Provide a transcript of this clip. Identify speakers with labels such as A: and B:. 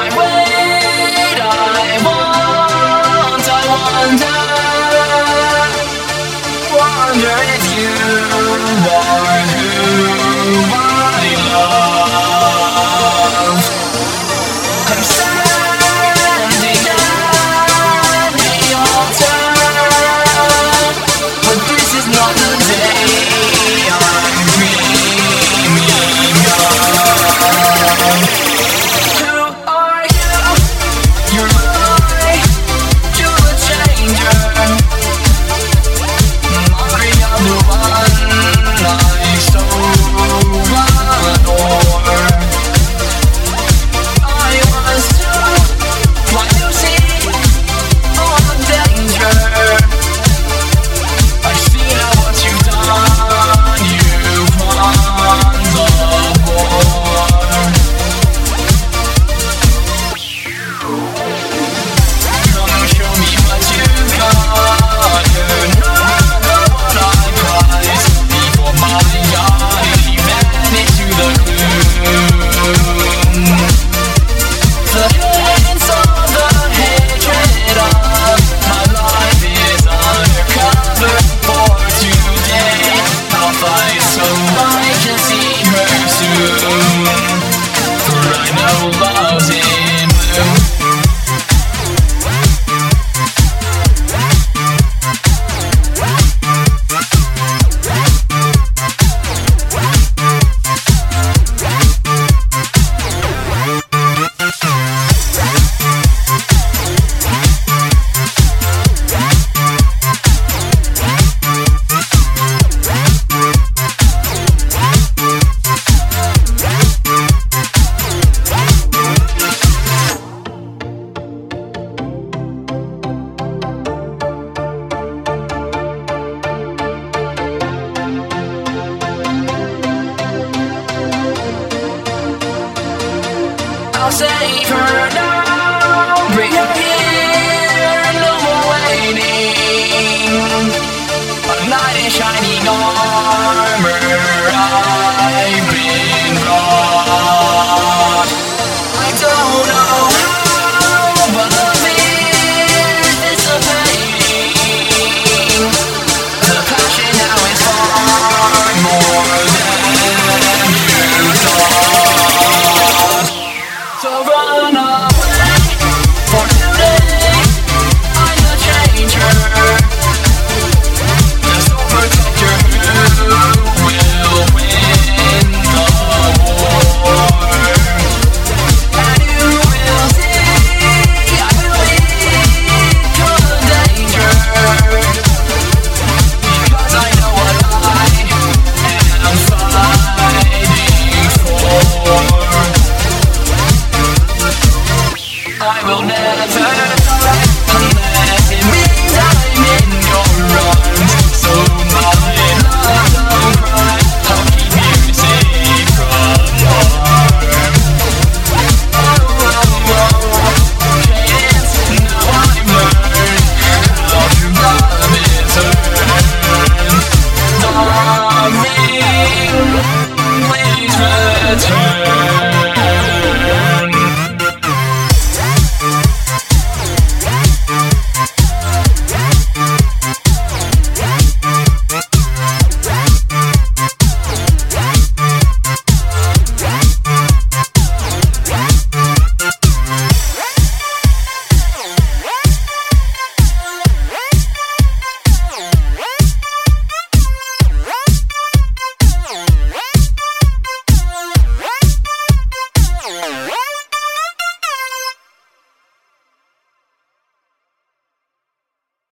A: I'll save her now. Bring her here, no more waiting. A knight in shining armor, I've been brought. I don't know how, but the fear is dissipating. The passion now is far more than you thought. So run away, for today I'm the changer, the soul protector who will win the war. And you will see, I will lead you the danger, because I know what I am fighting for. I will never die unless it means I